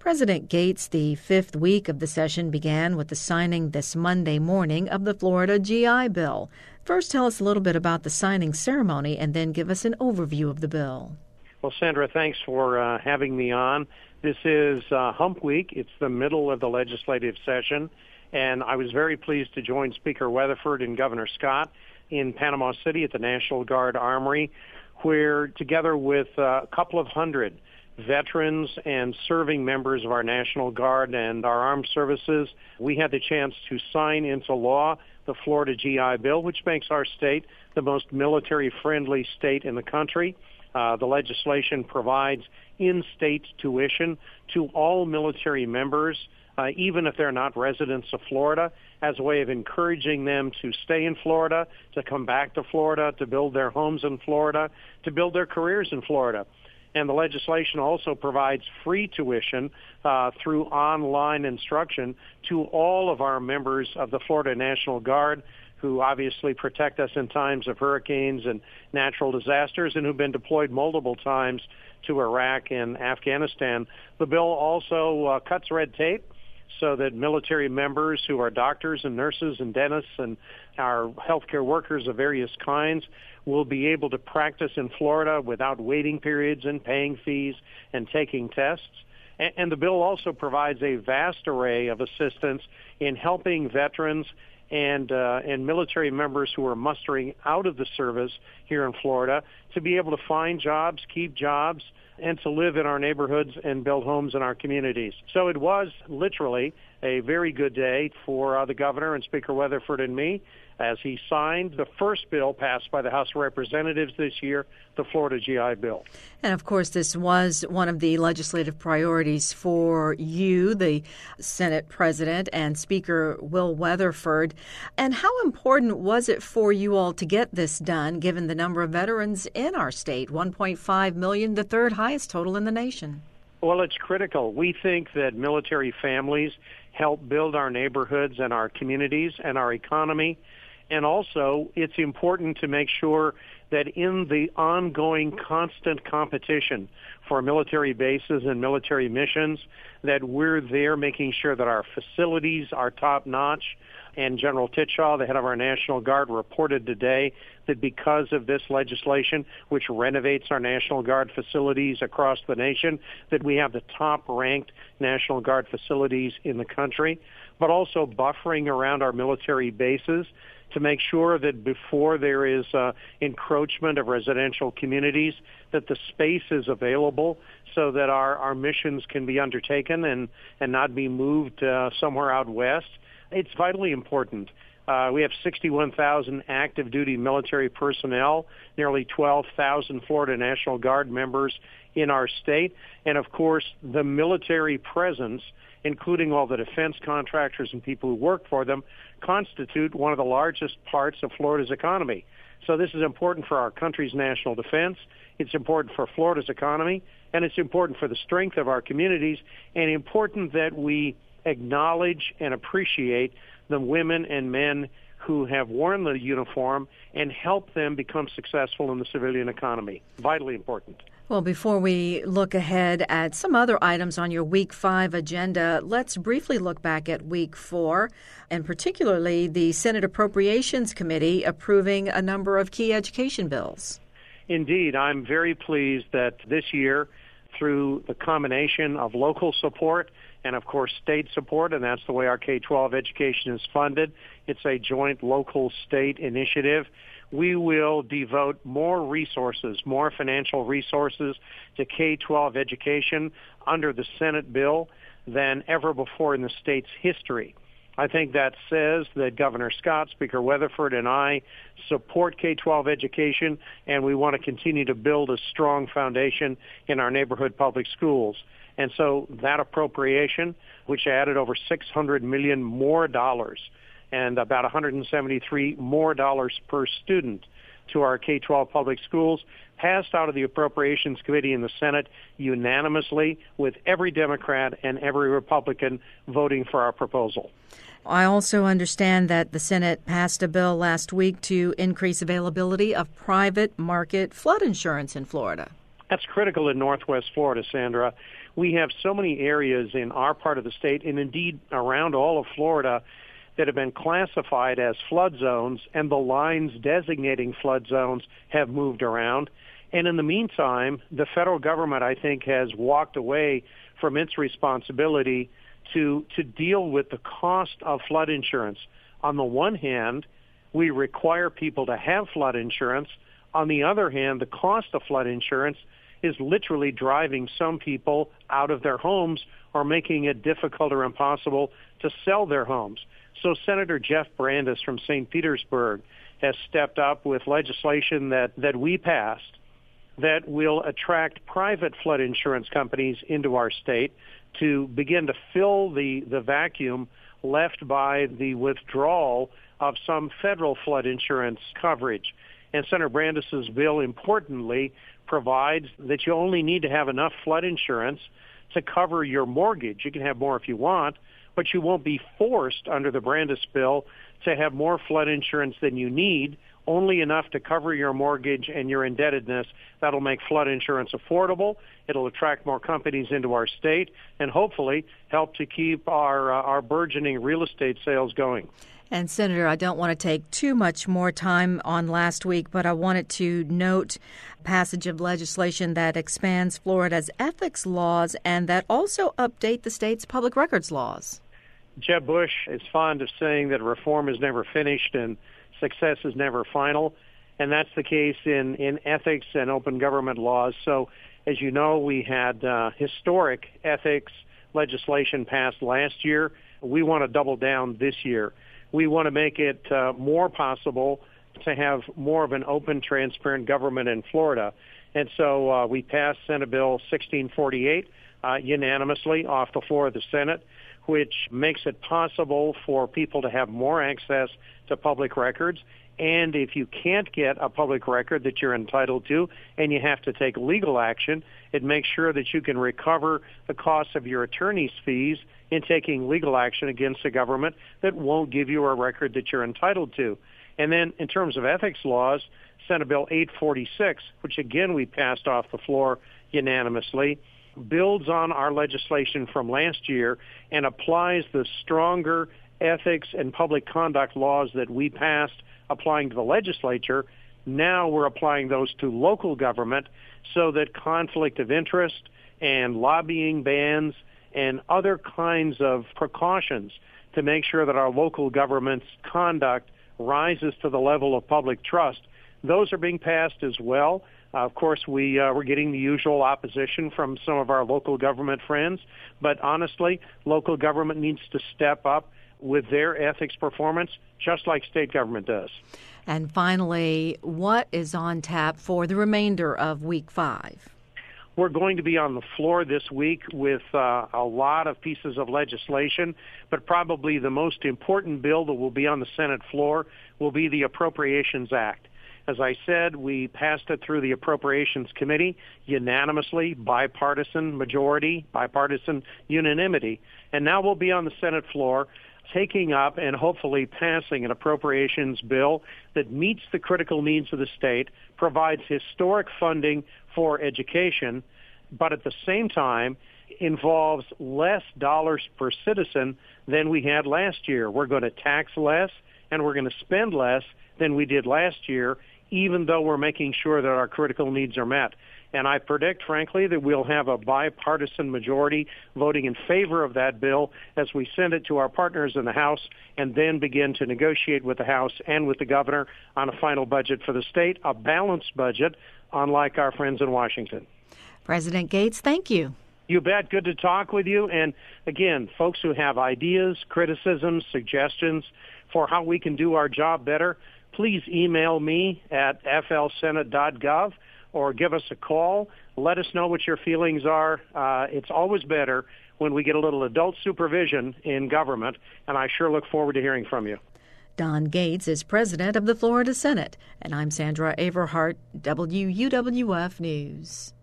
President Gates' the fifth week of the session began with the signing this Monday morning of the Florida GI Bill. First, tell us a little bit about the signing ceremony and then give us an overview of the bill. Well, Sandra, thanks for having me on. This is Hump Week. It's the middle of the legislative session, and I was very pleased to join Speaker Weatherford and Governor Scott in Panama City at the National Guard Armory, where together with a couple of hundred veterans and serving members of our National Guard and our armed services, we had the chance to sign into law the Florida GI Bill, which makes our state the most military-friendly state in the country. The legislation provides in-state tuition to all military members, even if they're not residents of Florida, as a way of encouraging them to stay in Florida, to come back to Florida, to build their homes in Florida, to build their careers in Florida. And the legislation also provides free tuition through online instruction to all of our members of the Florida National Guard, who obviously protect us in times of hurricanes and natural disasters and who've been deployed multiple times to Iraq and Afghanistan. The bill also cuts red tape so that military members who are doctors and nurses and dentists and our healthcare workers of various kinds will be able to practice in Florida without waiting periods and paying fees and taking tests. And the bill also provides a vast array of assistance in helping veterans and military members who are mustering out of the service here in Florida to be able to find jobs, keep jobs, and to live in our neighborhoods and build homes in our communities. So it was literally a very good day for the governor and Speaker Weatherford and me as he signed the first bill passed by the House of Representatives this year, the Florida GI Bill. And, of course, this was one of the legislative priorities for you, the Senate President, and Speaker Will Weatherford. And how important was it for you all to get this done, given the number of veterans in our state, 1.5 million, the third highest total in the nation? Well, it's critical. We think that military families help build our neighborhoods and our communities and our economy. And also, it's important to make sure that in the ongoing constant competition for military bases and military missions, that we're there making sure that our facilities are top-notch. And General Titshaw, the head of our National Guard, reported today that because of this legislation, which renovates our National Guard facilities across the nation, that we have the top-ranked National Guard facilities in the country, but also buffering around our military bases to make sure that before there is encroachment of residential communities, that the space is available so that our missions can be undertaken and not be moved somewhere out west. It's vitally important. We have 61,000 active duty military personnel, nearly 12,000 Florida National Guard members in our state, and of course the military presence, including all the defense contractors and people who work for them, constitute one of the largest parts of Florida's economy. So this is important for our country's national defense, it's important for Florida's economy, and it's important for the strength of our communities, and important that we acknowledge and appreciate the women and men who have worn the uniform and help them become successful in the civilian economy. Vitally important. Well, before we look ahead at some other items on your Week 5 agenda, let's briefly look back at Week 4, and particularly the Senate Appropriations Committee approving a number of key education bills. Indeed, I'm very pleased that this year, through the combination of local support and, of course, state support, and that's the way our K-12 education is funded, it's a joint local-state initiative. We will devote more resources, more financial resources to K-12 education under the Senate bill than ever before in the state's history. I think that says that Governor Scott, Speaker Weatherford, and I support K-12 education, and we want to continue to build a strong foundation in our neighborhood public schools. And so that appropriation, which added over $600 million more dollars and about $173 more dollars per student to our K-12 public schools, passed out of the Appropriations Committee in the Senate unanimously, with every Democrat and every Republican voting for our proposal. I also understand that the Senate passed a bill last week to increase availability of private market flood insurance in Florida. That's critical in Northwest Florida, Sandra. We have so many areas in our part of the state, and indeed around all of Florida, that have been classified as flood zones, and the lines designating flood zones have moved around. And in the meantime, the federal government, I think, has walked away from its responsibility to deal with the cost of flood insurance. On the one hand, we require people to have flood insurance. On the other hand, the cost of flood insurance is literally driving some people out of their homes or making it difficult or impossible to sell their homes. So Senator Jeff Brandes from St. Petersburg has stepped up with legislation that we passed that will attract private flood insurance companies into our state to begin to fill the vacuum left by the withdrawal of some federal flood insurance coverage. And Senator Brandes' bill, importantly, provides that you only need to have enough flood insurance to cover your mortgage. You can have more if you want, but you won't be forced under the Brandes bill to have more flood insurance than you need, only enough to cover your mortgage and your indebtedness. That'll make flood insurance affordable. It'll attract more companies into our state and hopefully help to keep our burgeoning real estate sales going. And Senator, I don't want to take too much more time on last week, but I wanted to note passage of legislation that expands Florida's ethics laws and that also update the state's public records laws. Jeb Bush is fond of saying that reform is never finished and success is never final, and that's the case in ethics and open government laws. So, as you know, we had historic ethics legislation passed last year. We want to double down this year. We want to make it more possible to have more of an open, transparent government in Florida. And so we passed Senate Bill 1648 unanimously off the floor of the Senate, which makes it possible for people to have more access to public records. And if you can't get a public record that you're entitled to and you have to take legal action, it makes sure that you can recover the cost of your attorney's fees in taking legal action against a government that won't give you a record that you're entitled to. And then in terms of ethics laws, Senate Bill 846, which again we passed off the floor unanimously, builds on our legislation from last year and applies the stronger ethics and public conduct laws that we passed applying to the legislature. Now we're applying those to local government so that conflict of interest and lobbying bans and other kinds of precautions to make sure that our local government's conduct rises to the level of public trust, those are being passed as well. Of course, we're getting the usual opposition from some of our local government friends, but honestly, local government needs to step up with their ethics performance, just like state government does. And finally, what is on tap for the remainder of Week 5? We're going to be on the floor this week with a lot of pieces of legislation, but probably the most important bill that will be on the Senate floor will be the Appropriations Act. As I said, we passed it through the Appropriations Committee unanimously, bipartisan majority, bipartisan unanimity, and now we'll be on the Senate floor taking up and hopefully passing an appropriations bill that meets the critical needs of the state, provides historic funding for education, but at the same time involves less dollars per citizen than we had last year. We're going to tax less and we're going to spend less than we did last year, even though we're making sure that our critical needs are met. And I predict, frankly, that we'll have a bipartisan majority voting in favor of that bill as we send it to our partners in the House and then begin to negotiate with the House and with the governor on a final budget for the state, a balanced budget, unlike our friends in Washington. President Gates, thank you. You bet. Good to talk with you. And again, folks who have ideas, criticisms, suggestions for how we can do our job better, please email me at flsenate.gov. or give us a call. Let us know what your feelings are. It's always better when we get a little adult supervision in government, and I sure look forward to hearing from you. Don Gates is president of the Florida Senate, and I'm Sandra Averhart, WUWF News.